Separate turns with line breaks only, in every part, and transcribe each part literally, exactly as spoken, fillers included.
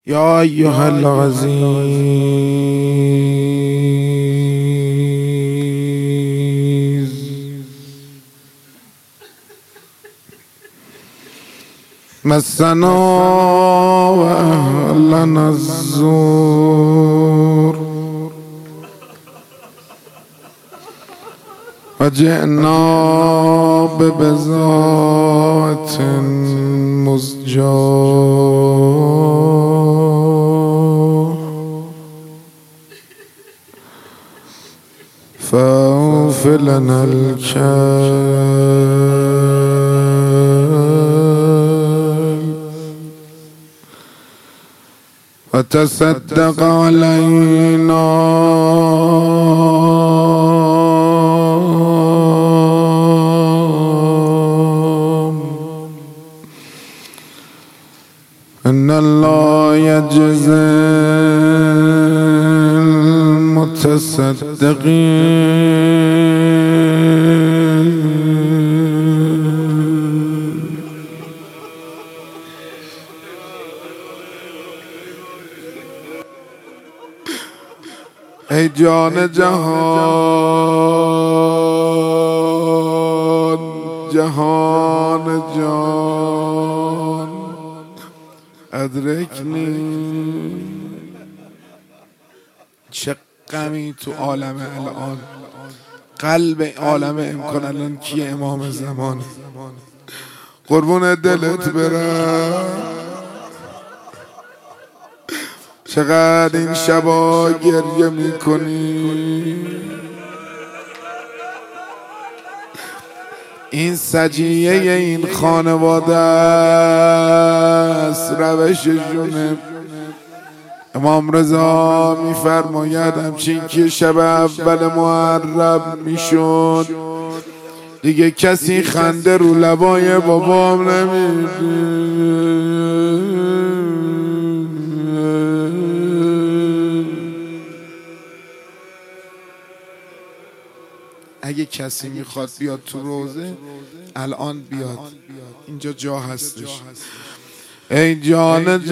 يا أيها العزيز مسنا وأهلنا الزور وجئنا ببضاعة مزجاة فأوف لنا الكيل وتصدق علينا إن الله يجزي المتصدقين. ای جان جهان جهان جان ادرکنی. چه غمی تو عالم الان، قلب عالم امکان الان کیه؟ امام زمان. قربون دلت برم، چقدر این شبا گریه میکنی. این سجیه این خانواده است، روششونه. امام رضا میفرماید همچین که شب اول محرم میشد دیگه کسی خنده رو لبای بابام نمیده. اگه کسی میخواد بیاد تو روزه الان بیاد، اینجا جا هستش. ای جان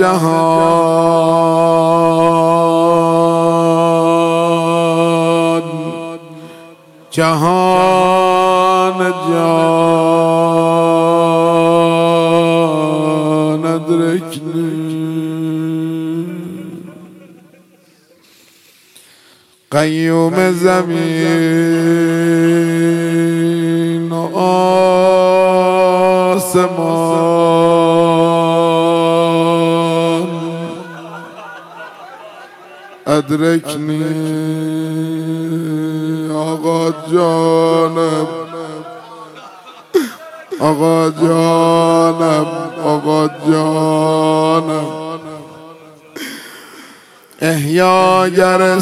جهان جهان جان ادرکنی. قیوم زمین و آسمان ادرکنی. آقا جانم آقا جانم آقا جانم احیاگر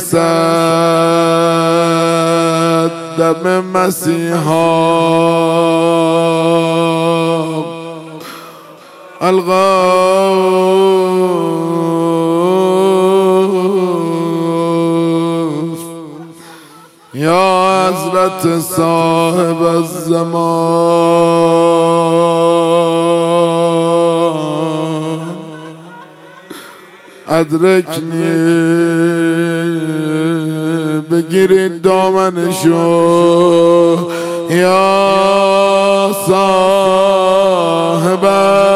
صد دم مسیحا الغوث یا حضرت صاحب الزمان ادرکنی. بگیرید دامنشو یا صاحب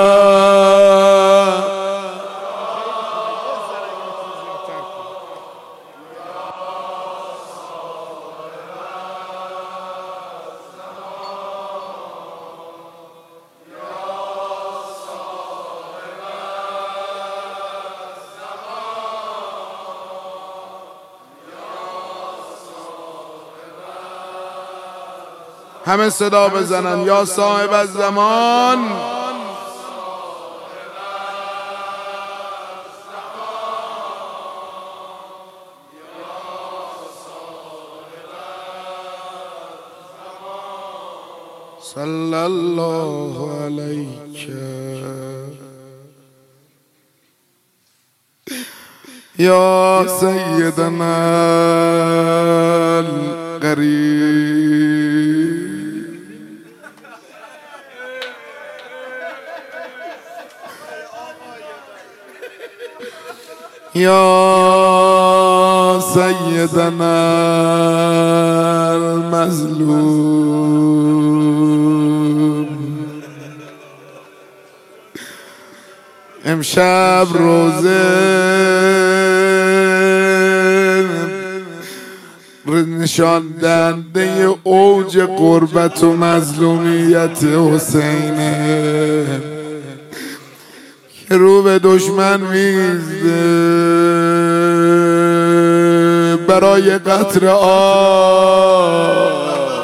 همه صدا بزنن یا صاحب الزمان. صلی الله علیک یا سیدنا القریب. یا سیدنا المظلوم. امشب روزه نشان دهنده اوج قربت و مظلومیت حسینه که رو به دشمن میزده برای قطر آب.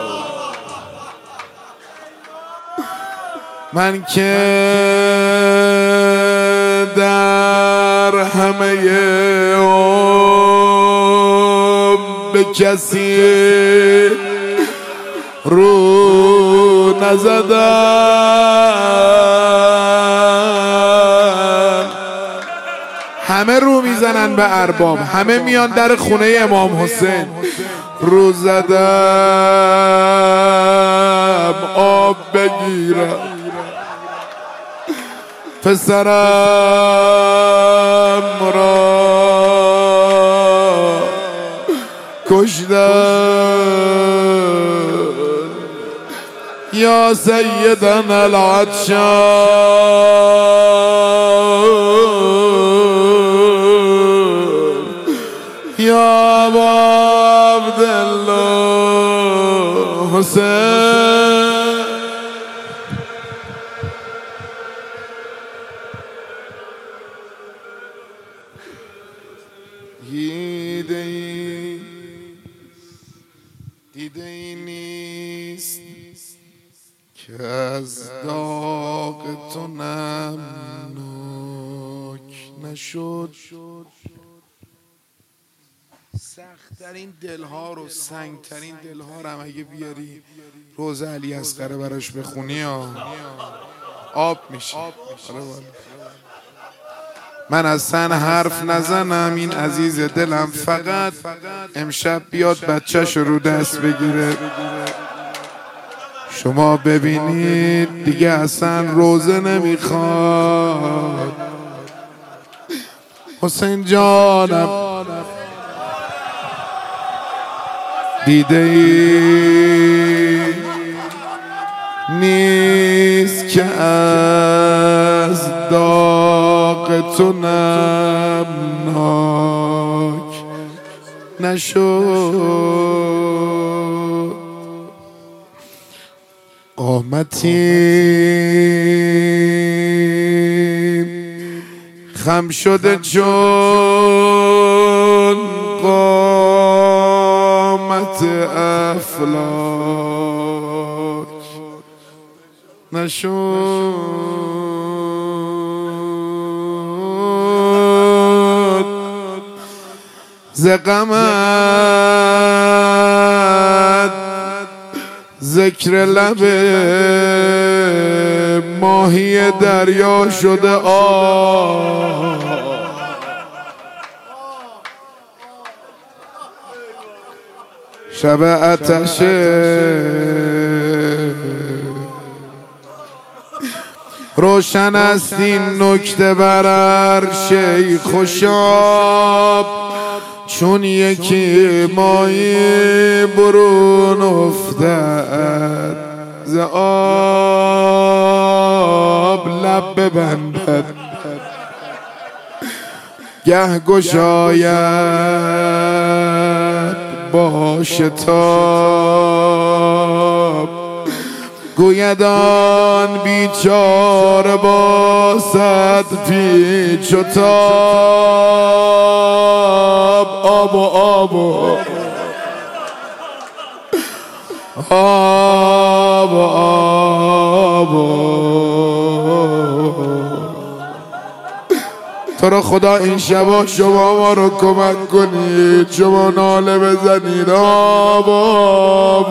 من که در همه به کسی رو نزدم. همه رو میزنن به ارباب، همه میان در خونه امام حسین. رو زدم آب بگیرم، پسرم را کشتن. یا سیدنا العطشان، یا ابا عبدالله حسین. دیده ای دیده ای نیست که از داغ تو نمناک نشد. سخت‌ترین دلها رو، سنگترین دلها رو هم اگه بیاری روز علی اصغر براش بخونی آب میشه. من اصلا حرف نزنم، این عزیز دلم فقط امشب بیاد بچه‌ش رو دست بگیره. شما ببینید دیگه اصلا روزه نمیخواد. حسین جانم دیده ای نیست که از داغ تو نمناک نشد. قامتی خم شده چون قامت افلاک نشد. ز غمت ذکر لب ماهی دریا شده آب. شب آتشه روشن است این نکته بر عرش خوشاب، چون یکی ماهی برون افتد ز آب لب ببندد. گه گشاید با شتاب، گوید آن بیچاره با صد پیچ و تاب. آب و آب و آب و آب تو رو خدا این شبا شما ما رو کمک کنید، شما ناله بزنید آب آب.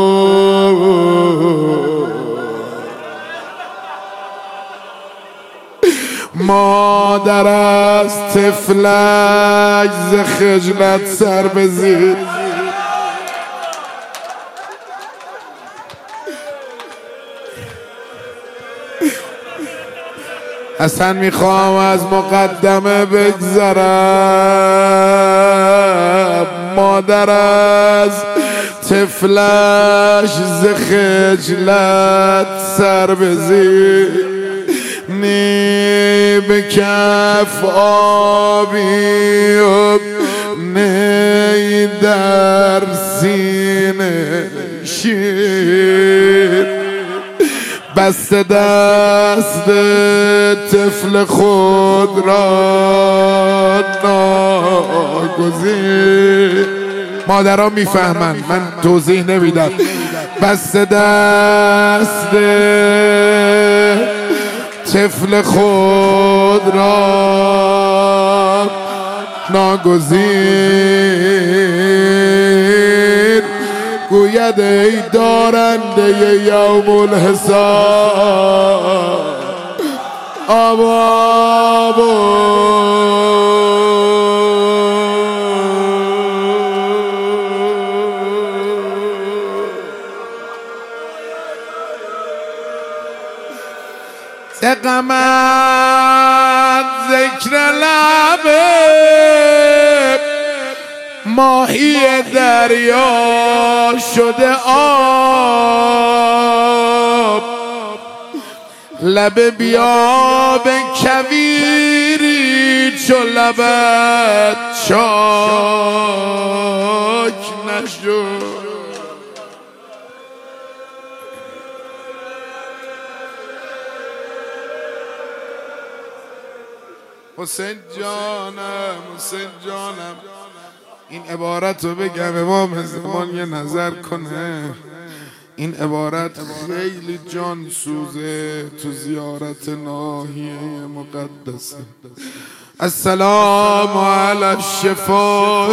مادر از طفلک ز خجلت سر بزید، اصلا میخوام از مقدمه بگذرم. مادر از طفلش ز خجلت سر بزیر، نی به کف آبی و نی در سینه شیر. بست دست طفل خود را ناگزیر. مادرها میفهمن، من توضیح نمیدم. بست دست طفل خود را ناگزیر، گوید ای دارنده یوم الحساب آبا سقمت ذکر لبه ماهی دریا شده آب. لب بیاب کویری چو لبت چاک نشد. حسین جانم، حسین جانم، این عبارت رو بگم امام زمان یه نظر کنه. این عبارت خیلی جان سوزه تو زیارت ناحیه مقدسه. السلام علی الشفاء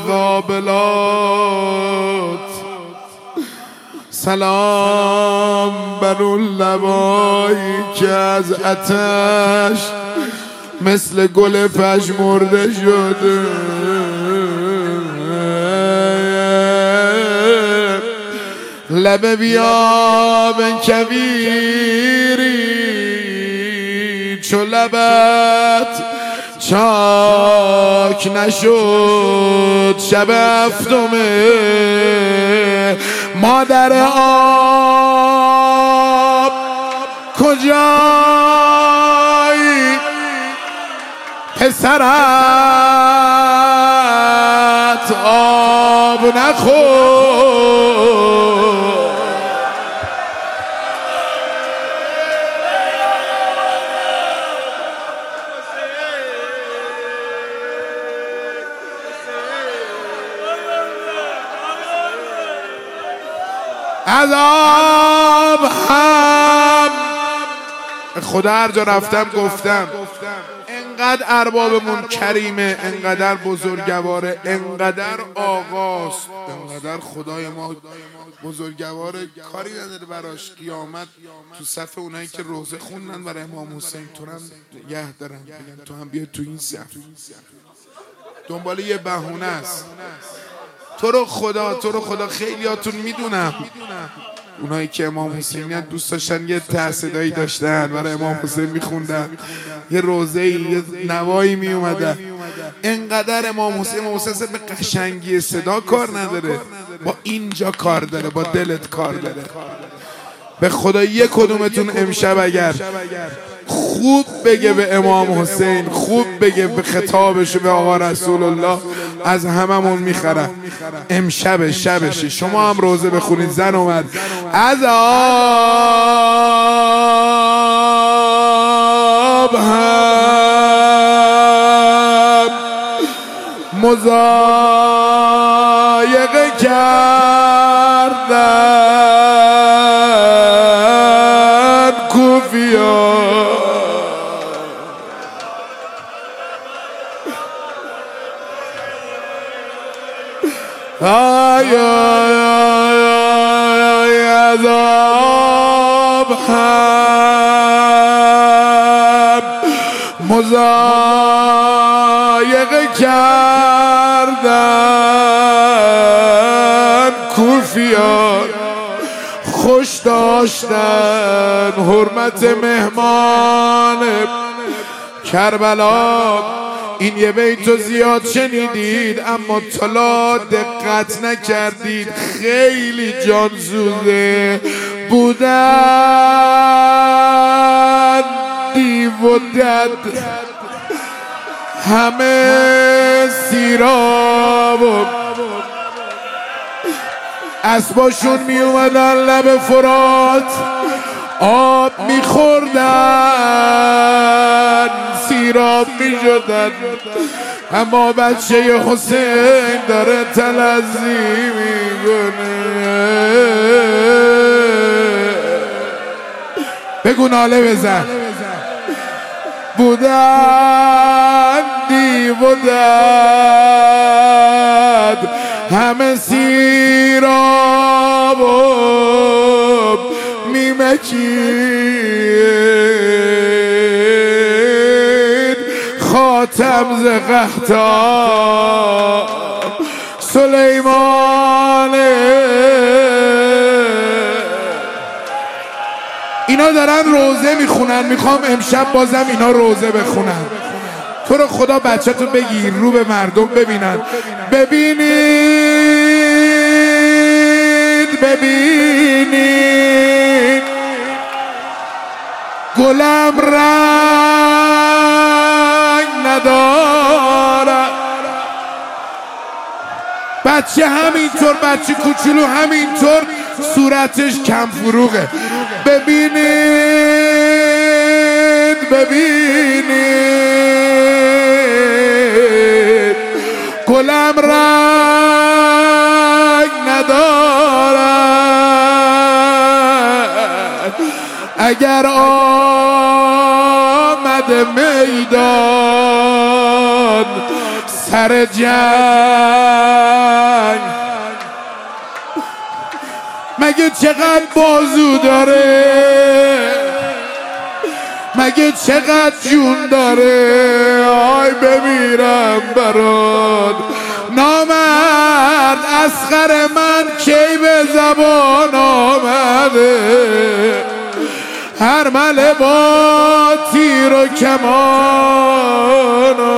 الذابلات، سلام بر اون لبایی که از آتش مثل گل پژمرده شده. لب بیاب کویری چو لبت چاک نشد. شب هفتمه مادر آب کجایی؟ پسرت آب نخور. از آب هم خدا هر جا رفتم گفتم انقدر اربابمون کریمه، انقدر بزرگواره، انقدر آقاست، انقدر خدای ما بزرگواره، کاری نداره براش. قیامت تو صف اونایی که روزه خوندن برای امام حسین تو هم نگه دارن، بگن تو هم بیا تو این صف. دنبال یه بهونه است. تو رو خدا، تو رو خدا خیلیاتون میدونم اونایی که امام حسینیت دوست داشتن یه ته صدایی داشتن برای امام حسین میخوندن، یه روزه‌ای یه نوایی میومدن. انقدر امام حسین امام حسین به قشنگی صدا کار نداره، با اینجا کار داره، با دلت کار داره. به خدا یک کدومتون امشب اگر خوب بگه به امام حسین، خوب بگه به خطابش به آقا رسول الله، از هممون میخرن. امشب شبشه. شما هم روزه بخونید. زن اومد از آب هم مضایقه کردن کوفیا. آی آی آی از آب هم مضایقه کردن کوفیان. خوش داشتن حرمت مهمان کربلا. این یه بیتو زیاد شنیدید اما طلا دقت نکردید، خیلی جانسوزه. بودن دیو و دد همه سیراب و اسباشون می اومدن لب فرات آب می خوردن، سیراب می شدن. اما بچه حسین داره تلذی می کنه. بگو ناله بزن. بودن دیو و دد همه سیراب و میمکید، خاتم ز قحطان سلیمانه. اینا دارن روزه میخونن، میخوام امشب بازم اینا روزه بخونن. تو رو خدا بچه تو بگیر رو به مردم ببینن. ببینید ببینید گلم رنگ ندارد. بچه همینطور، بچه کوچولو همینطور صورتش کم فروغه. ببینید ببینید گلم رنگ ندارد. اگر آمده میدان سر جنگ، مگه چقدر بازو داره، مگه چقدر جون داره. آی بمیرم برات نامرد، اصغر من کی به زبان آمده. هر مله با تیر و کمان.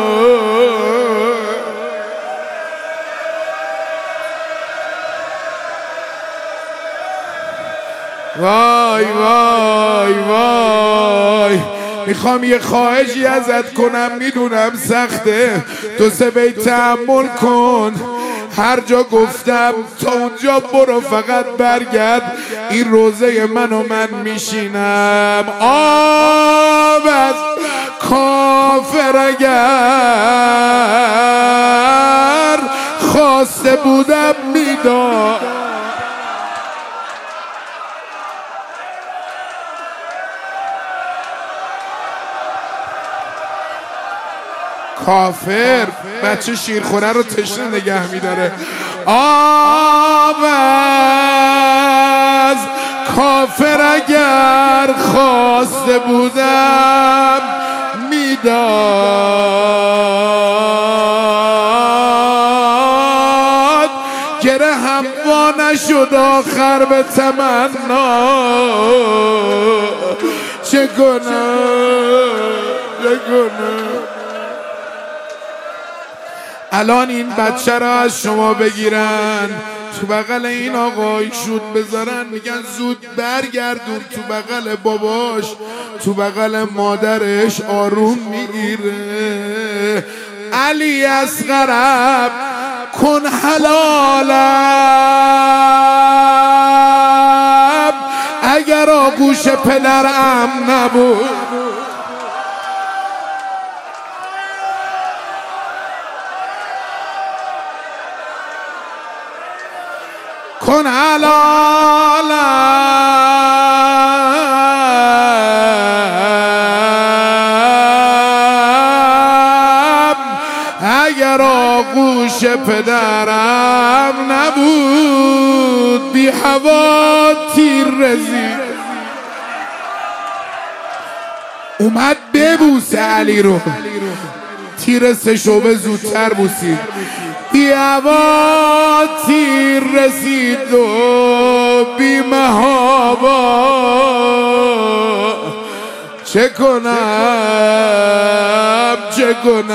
وای وای وای، میخوام یه خواهشی ازت کنم، میدونم سخته، تو سه بیت تحمل کن. هر جا گفتم تا اونجا برو، فقط برگرد. این روزه من و من میشینم. آب از کافر اگر خواسته بودم میداد. کافر بچه شیرخوره رو تشنه نگه میداره. آب از کافر اگر خواسته بودم میداد. گره هم وا نشد آخر به تمنا. چه گناه چه گناه. الان این بچه را از شما بگیرن تو بغل این آقای شود بذارن، میگن زود برگردون تو بغل باباش، تو بغل مادرش آروم میگیره. علی اصغرم کن حلالم، اگر آغوش پدرم نبود. کن حلالم، اگر آغوش پدرم نبود. بی هوا تیر رزید اومد ببوسه علی رو، تیر سه شعبه زودتر بوسید. بی هوا تیر رسید و بی محابا چه کنم چه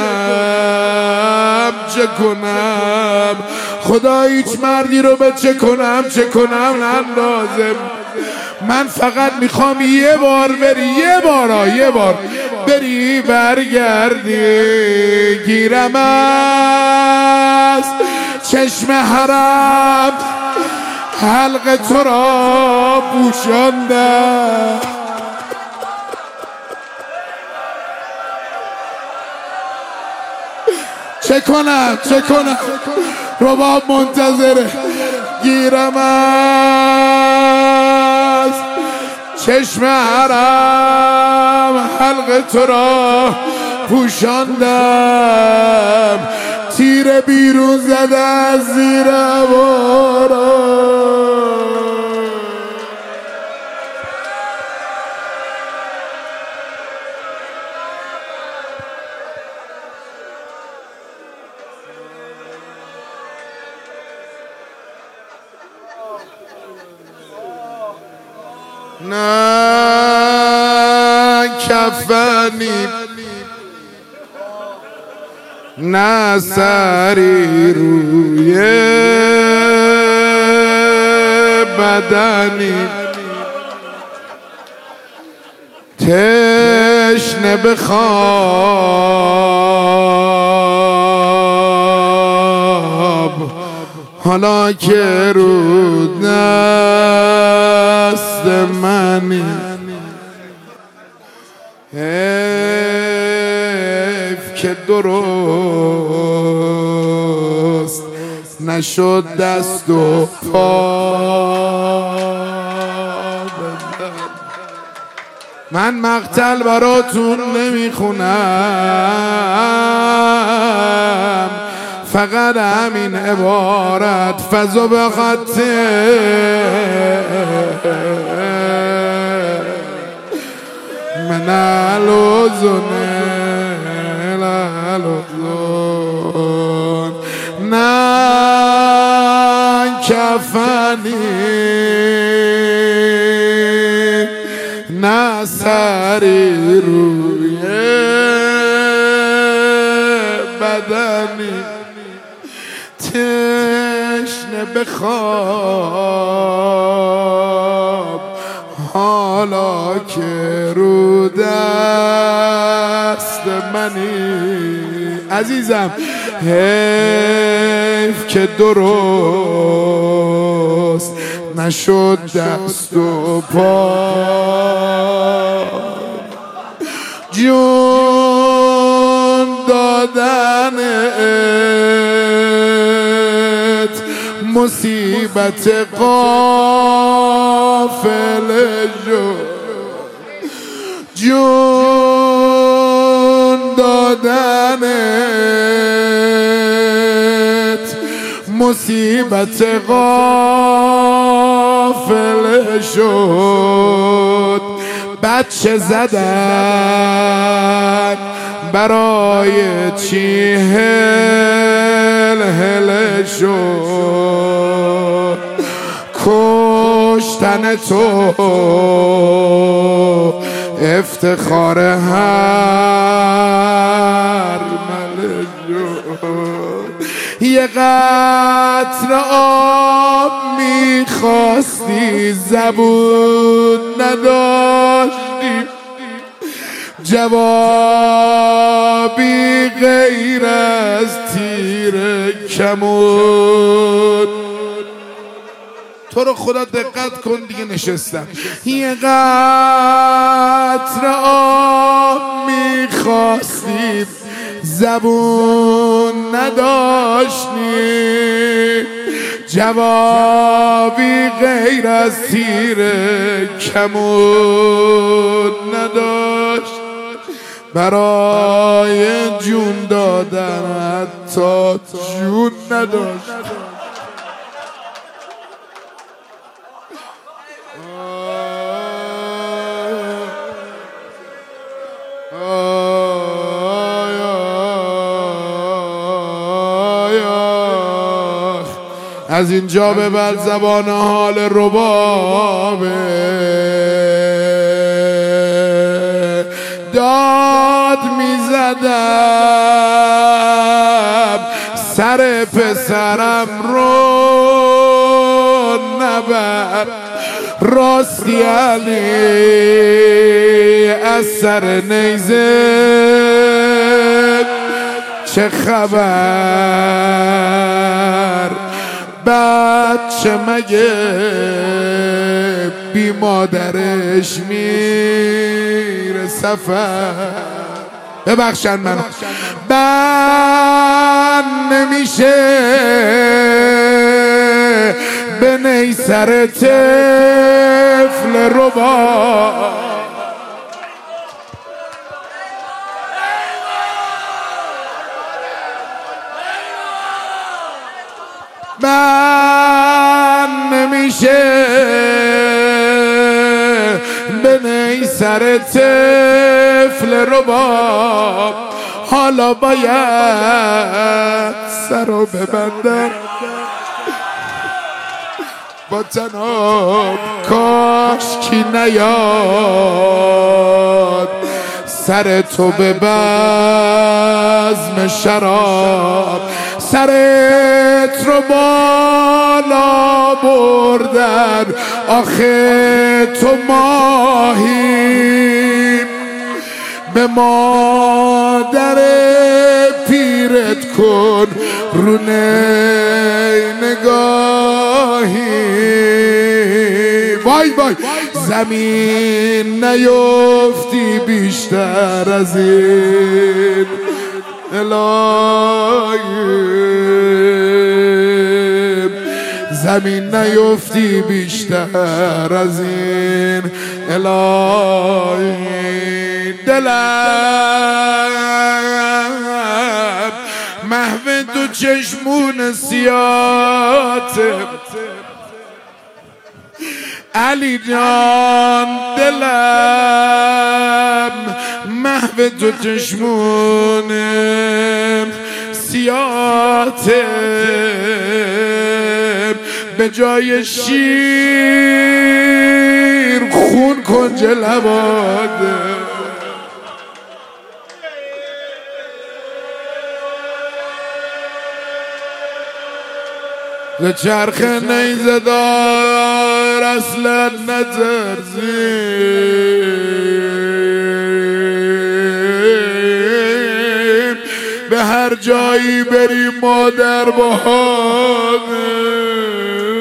کنم چه کنم خدا هیچ مردی رو به چه کنم چه کنم نندازم. من فقط میخوام یه بار بری یه بار یه بار بری برگردی گیرم از چشم حرم حلق تو را پوشاندم. چه کنم چه کنم رباب منتظره گیرم از چشم حرم حلق تو را پوشاندم. تیر بیرون زده از زیر باران نه کفنی نه سری روی بدنی تشنه به خواب حالا که رو دست منی. حیف که درست نشد دست و پا. من مقتل براتون نمیخونم فقط همین عبارت فضا به خطه من الوزن الوزن نه کفنی نه سری روی بدنی تشنه به خواب حالا که رو دست منی. عزیزم حیف که درست نشد دست و پا. جون دادنت مصیبت قافله شد. جون دادنت مصیبت قافله شد. بچه زدن برای چی هل هل شد. کشتن تو افتخار هر ملک شد. یه قطره آب میخواستی زبون نداشتی جوابی غیر از تیر کمون. تو رو خدا دقت کن دیگه نشستم. یه قطره آب میخواستی زبون نداشتی جوابی غیر از تیر کمون نداشت. برای جون دادن حتی جون نداشت. از اینجا به بعد زبان حال ربابه داد میزدم سر پسرم رو نبر راستی علی از سر نیزه چه خبر بچه مگه بی مادرش میره سفر ببخشن من من نمیشه به نیسر طفل ربا من نمیشه به نیسر طفل رباب حالا باید سر رو ببندم با تناب کاش کی نیاد سر تو به بزم شراب سرت رو بالا بردن آخه تو ماهی به مادر پیرت کن رو نگاهی وای وای زمین نیفتی بیشتر از این الهی زمین نیفتی بیشتر از این الهی دلم محو تو چشمون سیاته علی جان دلم محو تو چشمون سیاته به جای شیر خون کنج لباده ز چرخ نیزه دار اصلا نترسیم به هر جایی بری مادر باهاده